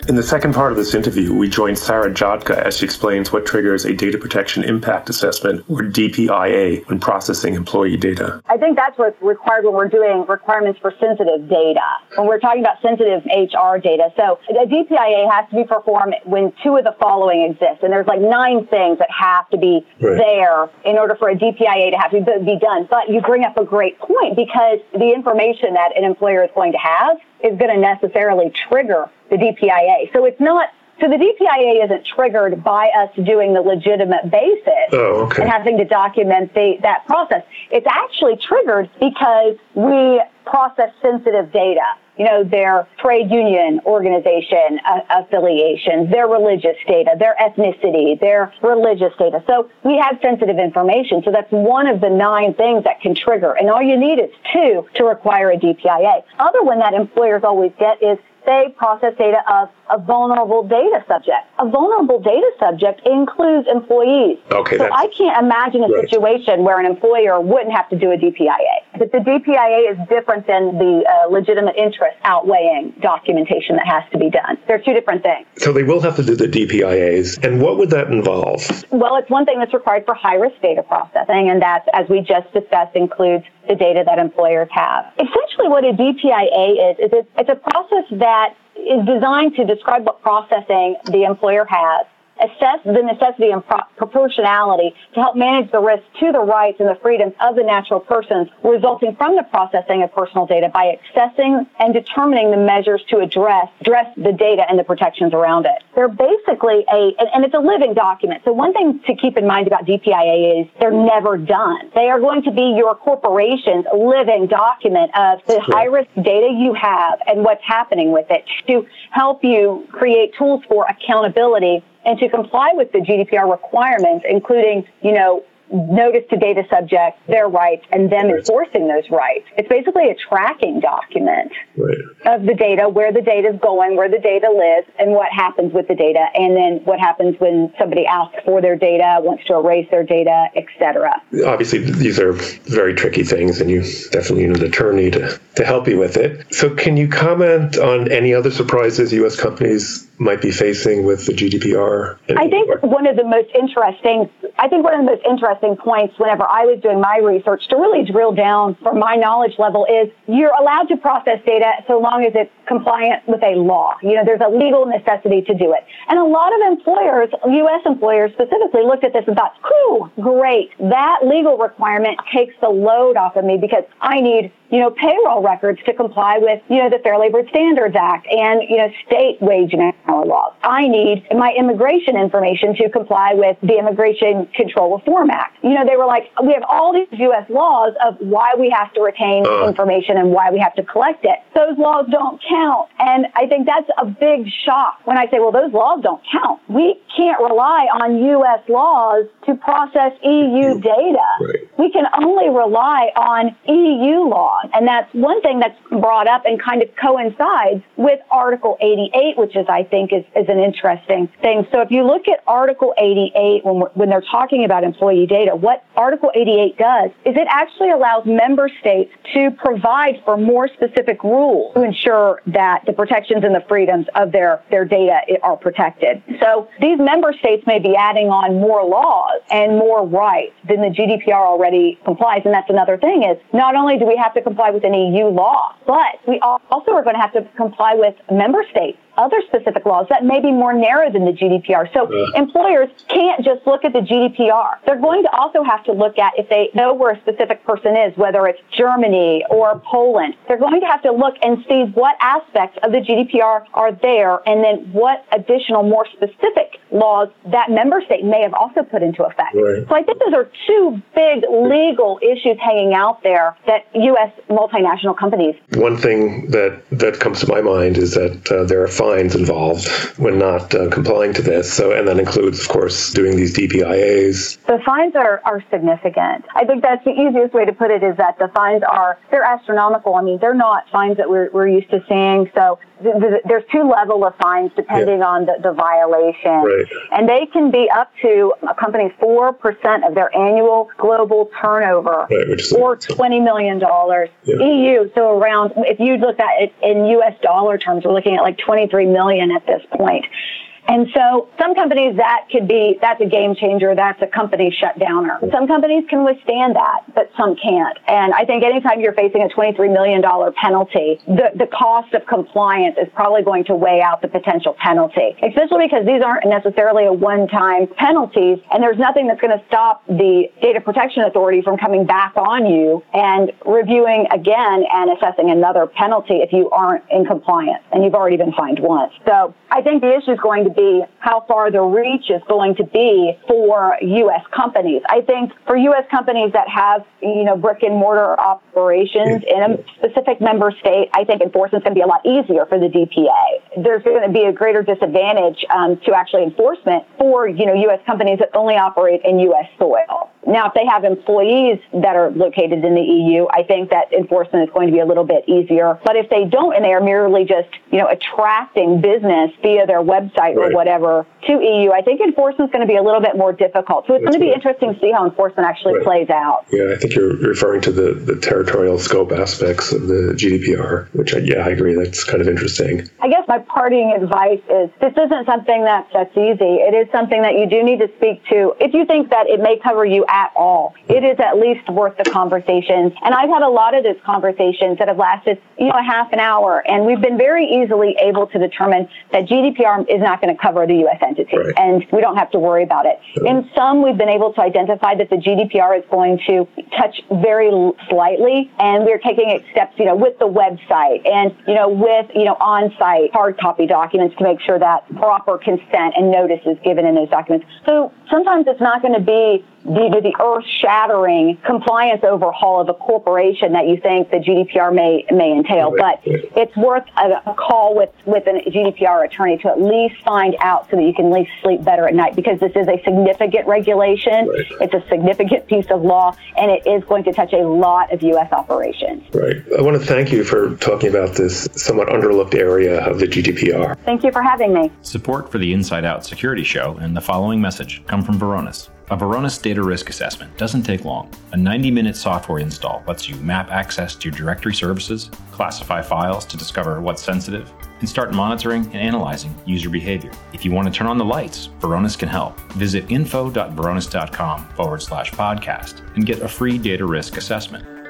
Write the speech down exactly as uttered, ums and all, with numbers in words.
In the second part of this interview, we joined Sarah Jodka as she explains what triggers a Data Protection Impact Assessment, or D P I A, when processing employee data. I think that's what's required when we're doing requirements for sensitive data, when we're talking about sensitive H R data. So a D P I A has to be performed when two of the following exist. And there's like nine things that have to be right. there in order for a D P I A to have to be done. But you bring up a great point, because the information that an employer is going to have is going to necessarily trigger the D P I A. So it's not, so the D P I A isn't triggered by us doing the legitimate basis oh, okay. and having to document the, that process. It's actually triggered because we process sensitive data. You know, their trade union organization uh, affiliations, their religious data, their ethnicity, their religious data. So we have sensitive information. So that's one of the nine things that can trigger. And all you need is two to require a D P I A. Other one that employers always get is they process data of a vulnerable data subject. A vulnerable data subject includes employees. Okay, so I can't imagine a right. situation where an employer wouldn't have to do a D P I A. But the D P I A is different than the uh, legitimate interest outweighing documentation that has to be done. They're two different things. So they will have to do the D P I As. And what would that involve? Well, it's one thing that's required for high-risk data processing, and that, as we just discussed, includes the data that employers have. Essentially what a D P I A is, is it's, it's a process that is designed to describe what processing the employer has, assess the necessity and pro- proportionality to help manage the risk to the rights and the freedoms of the natural persons resulting from the processing of personal data by accessing and determining the measures to address, address the data and the protections around it. They're basically a, and, and it's a living document. So one thing to keep in mind about D P I A is they're never done. They are going to be your corporation's living document of the high-risk data you have and what's happening with it to help you create tools for accountability and to comply with the G D P R requirements, including, you know, notice to data subjects, their rights, and them right. enforcing those rights. It's basically a tracking document right. of the data, where the data is going, where the data lives, and what happens with the data, and then what happens when somebody asks for their data, wants to erase their data, et cetera. Obviously, these are very tricky things, and you definitely need an attorney to, to help you with it. So can you comment on any other surprises U S companies might be facing with the G D P R? I think one of the most interesting, I think one of the most interesting points whenever I was doing my research to really drill down from my knowledge level is you're allowed to process data so long as it's compliant with a law. You know, there's a legal necessity to do it. And a lot of employers, U S employers specifically, looked at this and thought, whew, great. That legal requirement takes the load off of me because I need, you know, payroll records to comply with, you know, the Fair Labor Standards Act and, you know, state wage and hour laws. I need my immigration information to comply with the Immigration Control Reform Act. You know, they were like, we have all these U S laws of why we have to retain uh. information and why we have to collect it. Those laws don't count. And I think that's a big shock when I say, well, those laws don't count. We can't rely on U S laws to process E U data. Right. We can only rely on E U laws. And that's one thing that's brought up and kind of coincides with Article eighty-eight, which is, I think, is, is an interesting thing. So if you look at Article eighty-eight, when, when they're talking about employee data, what Article eighty-eight does is it actually allows member states to provide for more specific rules to ensure that the protections and the freedoms of their, their data are protected. So these member states may be adding on more laws and more rights than the G D P R already complies. And that's another thing is not only do we have to comply with an E U law, but we also are going to have to comply with member states other specific laws that may be more narrow than the G D P R. So uh, employers can't just look at the G D P R. They're going to also have to look at, if they know where a specific person is, whether it's Germany or Poland, they're going to have to look and see what aspects of the G D P R are there, and then what additional, more specific laws that member state may have also put into effect. Right. So I think those are two big legal issues hanging out there that U S multinational companies. One thing that, that comes to my mind is that uh, there are fines involved when not uh, complying to this. So, and that includes, of course, doing these D P I As. The fines are, are significant. I think that's the easiest way to put it, is that the fines are, they're astronomical. I mean, they're not fines that we're, we're used to seeing. So th- th- there's two levels of fines depending yeah. on the, the violation. Right. And they can be up to a company's four percent of their annual global turnover, right, which is or twenty million dollars. Yeah. E U, so around, if you look at it in U S dollar terms, we're looking at like twenty twenty-three million at this point. And so some companies, that could be, that's a game changer. That's a company shutdowner. Some companies can withstand that, but some can't. And I think anytime you're facing a twenty-three million dollars penalty, the, the cost of compliance is probably going to weigh out the potential penalty, especially because these aren't necessarily a one-time penalties, and there's nothing that's going to stop the Data Protection Authority from coming back on you and reviewing again and assessing another penalty if you aren't in compliance and you've already been fined once. So I think the issue is going to be how far the reach is going to be for U S companies. I think for U S companies that have, you know, brick and mortar operations in a specific member state, I think enforcement is going to be a lot easier for the D P A. There's going to be a greater disadvantage um, to actually enforcement for, you know, U S companies that only operate in U S soil. Now, if they have employees that are located in the E U, I think that enforcement is going to be a little bit easier. But if they don't, and they are merely just, you know, attracting business via their website right. or whatever to E U, I think enforcement is going to be a little bit more difficult. So it's That's going to be right. interesting to see how enforcement actually right. plays out. Yeah, I think you're referring to the, the territorial scope aspects of the G D P R, which, I, yeah, I agree. That's kind of interesting. I guess my parting advice is this isn't something that, that's easy. It is something that you do need to speak to. If you think that it may cover you at all, it is at least worth the conversation. And I've had a lot of these conversations that have lasted, you know, a half an hour, and we've been very easily able to determine that G D P R is not going to cover the U S entity, right. and we don't have to worry about it. Sure. In some, we've been able to identify that the G D P R is going to touch very slightly, and we're taking steps, you know, with the website and, you know, with, you know, on-site hard copy documents to make sure that proper consent and notice is given in those documents. So sometimes it's not going to be the, the earth-shattering compliance overhaul of a corporation that you think the G D P R may may entail, but it's worth a, a call with, with a G D P R attorney to at least find out so that you can at least sleep better at night, because this is a significant regulation, right. it's a significant piece of law, and it is going to touch a lot of U S operations. Right. I want to thank you for talking about this somewhat underlooked area of the G D P R. Thank you for having me. Support for the Inside Out Security Show and the following message come from Varonis. A Varonis data risk assessment doesn't take long. A ninety-minute software install lets you map access to your directory services, classify files to discover what's sensitive, and start monitoring and analyzing user behavior. If you want to turn on the lights, Varonis can help. Visit info.varonis.com forward slash podcast and get a free data risk assessment.